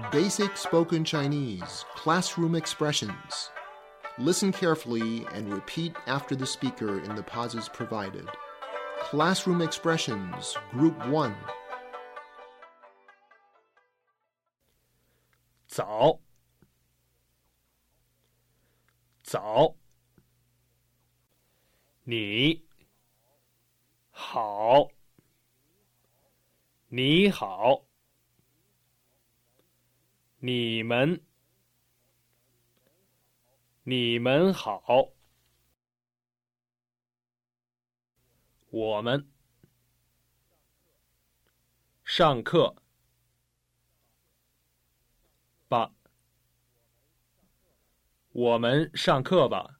Basic Spoken Chinese Classroom Expressions. Listen carefully and repeat after the speaker in the pauses provided. Classroom Expressions, Group 1. 早，早，你好，你好，你们，你们好，我们，上课吧，我们上课吧。